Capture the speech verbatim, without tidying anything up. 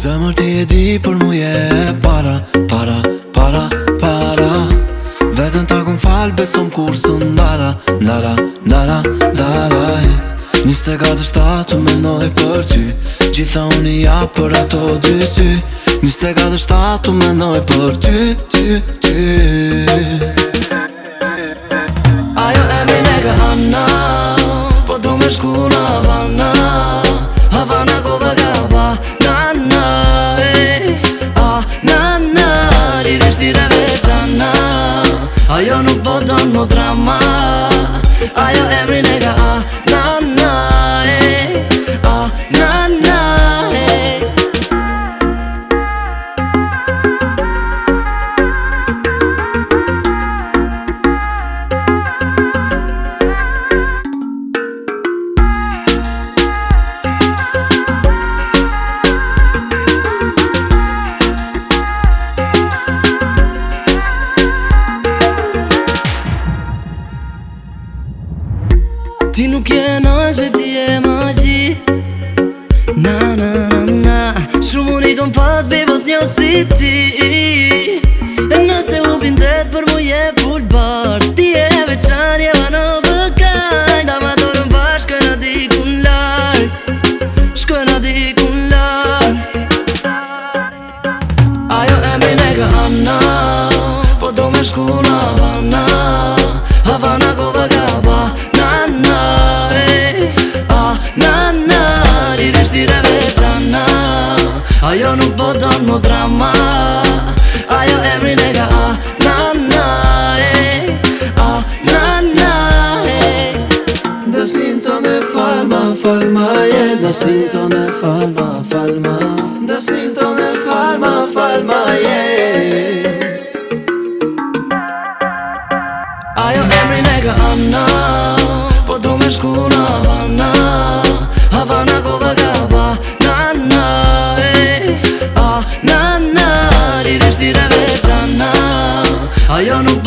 Zemër ti e di për mu je para, para, para, para. Vetën ta kun fal besom kur së ndara, ndara, ndara, ndara. Njiste gatë shtatu menoj për ty, gjitha unë i ja për ato dy sy. Njiste gatë shtatu menoj për ty, ty, ty. Ajo e mi nega Anna, po du me shku në Havana, Havana Copacabana, eh, ah, na, na, lirish tire veçana. Ajo nuk po don mo drama, ajo e mi nega Anna, eh, ah, na, na, eh. Ti nuk je nojës, beb, ti e magji. Na, na, na, na. Shumë unë i kom pas, beb, os një si ti. E nëse u bindet për mu je pulbar, ti e veçan, je one of a kind. Da ma dorën par, shkojna dikun larg, shkojna dikun larg. Ajo e mi nega Anna, po do me shku në Havana, Havana Copacabana. Ajo nuk po don mo drama, ajo emri nega Anna, eh, ah, na, na, eh. Dasnin tonë e falma, falma, yeah. Dasnin tonë e falma, falma. Dasnin tonë e falma, falma, yeah. Ajo emri nega Anna, po du me shku në Havana, Havana Copacabana. Ajo nuk